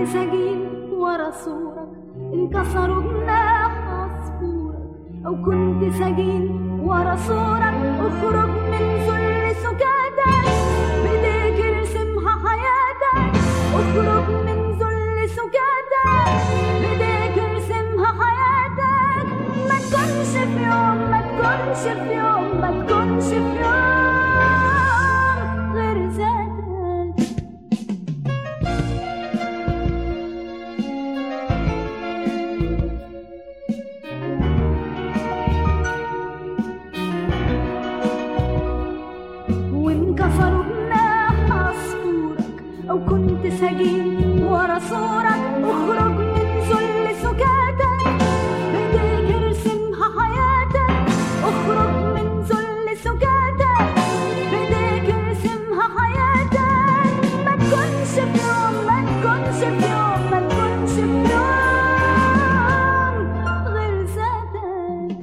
سجين ورا صورك انكسروا جناح عصفورك، أو كنت سجين ورا صورك اخرج من ذل سكاتك، بإيديك ارسمها حياتك، اخرج من ذل سكاتك، بإيديك ارسمها حياتك. ما تكونش في يوم، ما تكونش في يوم، ما تكونش في يوم غير ذاتك. وانكسروا جناح عصفورك، أو كنت سجين ورا صورك اخرج من ذل سكاتك، بإيديك ارسمها حياتك، اخرج من ذل سكاتك، بإيديك ارسمها حياتك. ما تكونش في يوم، ما تكونش في يوم، ما تكونش في يوم غير ذاتك.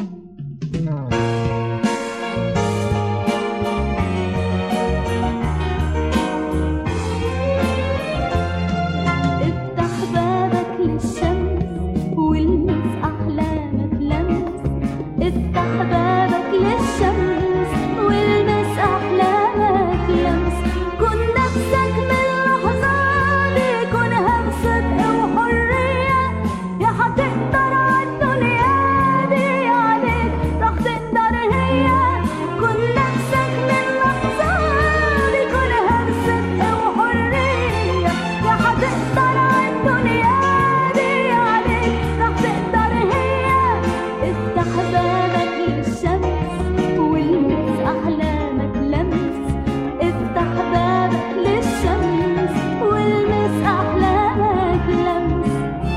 افتح بابك للشمس والمس أحلامك لمس، افتح بابك للشمس والمس أحلامك لمس. كن نفسك من اللحظة دي، كونها بصدق وحرية، يا هتقدر عالدنيا دي، عليك راح تقدر هي. كن نفسك من اللحظة دي، كونها بصدق وحرية، يا هتقدر عالدنيا دي، عليك راح تقدر هي. افتح بابك للشمس والمس أحلامك لمس، افتح بابك للشمس والمس أحلامك لمس.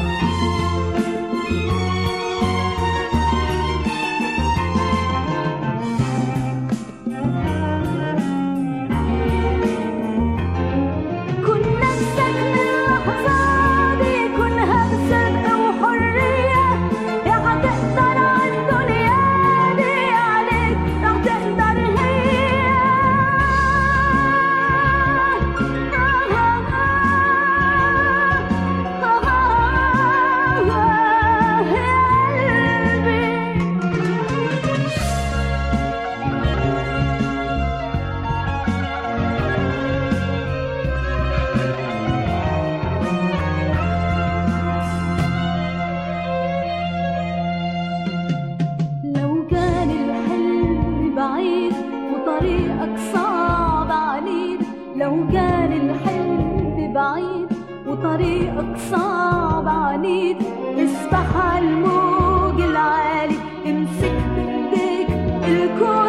كن نفسك من اللحظة دي، كونها بصدق وحرية، يا هتقدر عالدنيا دي، عليك راح تقدر هي. لو كان الحلم بعيد وطريقك صعب عنيد، لو كان الحلم بعيد وطريقك صعب عنيد، اسبح على الموج العالي، امسك بايديك الكون